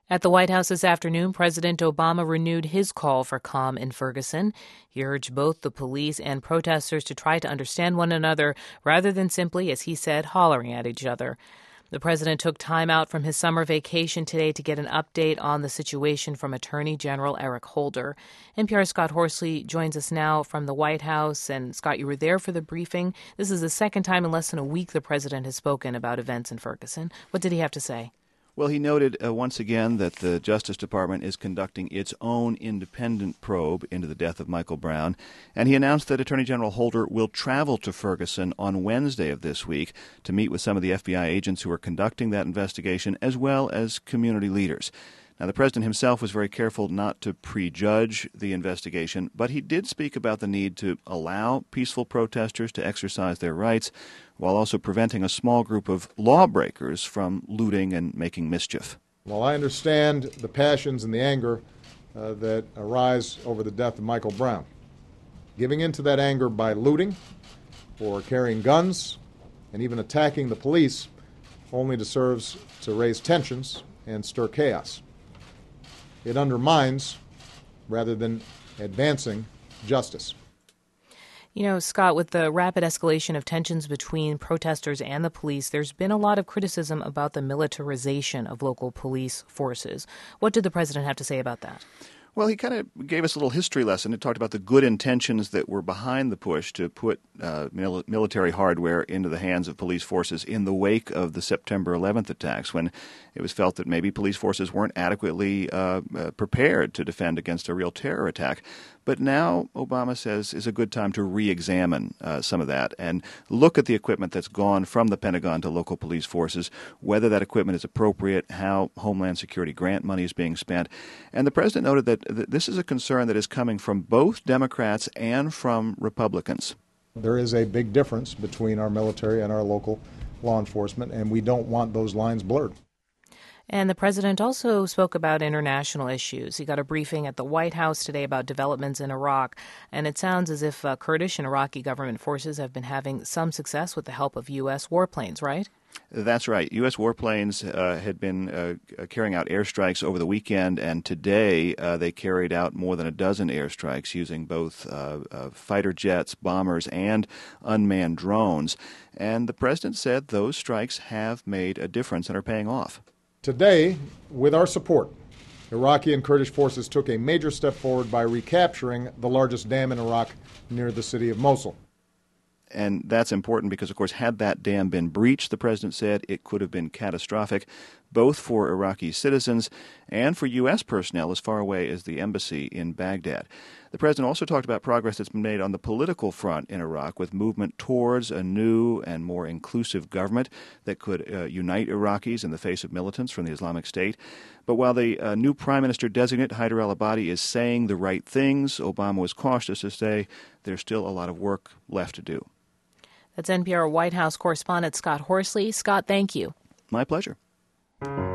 At the White House this afternoon, President Obama renewed his call for calm in Ferguson. He urged both the police and protesters to try to understand one another rather than simply, as he said, hollering at each other. The president took time out from his summer vacation today to get an update on the situation from Attorney General Eric Holder. NPR's Scott Horsley joins us now from the White House. And Scott, you were there for the briefing. This is the second time in less than a week the president has spoken about events in Ferguson. What did he have to say? Well, he noted once again that the Justice Department is conducting its own independent probe into the death of Michael Brown, and he announced that Attorney General Holder will travel to Ferguson on Wednesday of this week to meet with some of the FBI agents who are conducting that investigation, as well as community leaders. Now, the president himself was very careful not to prejudge the investigation, but he did speak about the need to allow peaceful protesters to exercise their rights while also preventing a small group of lawbreakers from looting and making mischief. While I understand the passions and the anger that arise over the death of Michael Brown, giving in to that anger by looting or carrying guns and even attacking the police only serves to raise tensions and stir chaos. It undermines rather than advancing justice. You know, Scott, with the rapid escalation of tensions between protesters and the police, there's been a lot of criticism about the militarization of local police forces. What did the president have to say about that? Well, he kind of gave us a little history lesson. He talked about the good intentions that were behind the push to put military hardware into the hands of police forces in the wake of the September 11th attacks, when it was felt that maybe police forces weren't adequately prepared to defend against a real terror attack. But now, Obama says, is a good time to re-examine some of that and look at the equipment that's gone from the Pentagon to local police forces, whether that equipment is appropriate, how Homeland Security grant money is being spent. And the president noted that this is a concern that is coming from both Democrats and from Republicans. There is a big difference between our military and our local law enforcement, and we don't want those lines blurred. And the president also spoke about international issues. He got a briefing at the White House today about developments in Iraq, and it sounds as if Kurdish and Iraqi government forces have been having some success with the help of U.S. warplanes, right? That's right. U.S. warplanes had been carrying out airstrikes over the weekend, and today they carried out more than a dozen airstrikes using both fighter jets, bombers, and unmanned drones. And the president said those strikes have made a difference and are paying off. Today, with our support, Iraqi and Kurdish forces took a major step forward by recapturing the largest dam in Iraq near the city of Mosul. And that's important because, of course, had that dam been breached, the president said, it could have been catastrophic, both for Iraqi citizens and for U.S. personnel as far away as the embassy in Baghdad. The president also talked about progress that's been made on the political front in Iraq, with movement towards a new and more inclusive government that could unite Iraqis in the face of militants from the Islamic State. But while the new Prime Minister-designate, Haider al-Abadi, is saying the right things, Obama was cautious to say there's still a lot of work left to do. That's NPR White House correspondent Scott Horsley. Scott, thank you. My pleasure.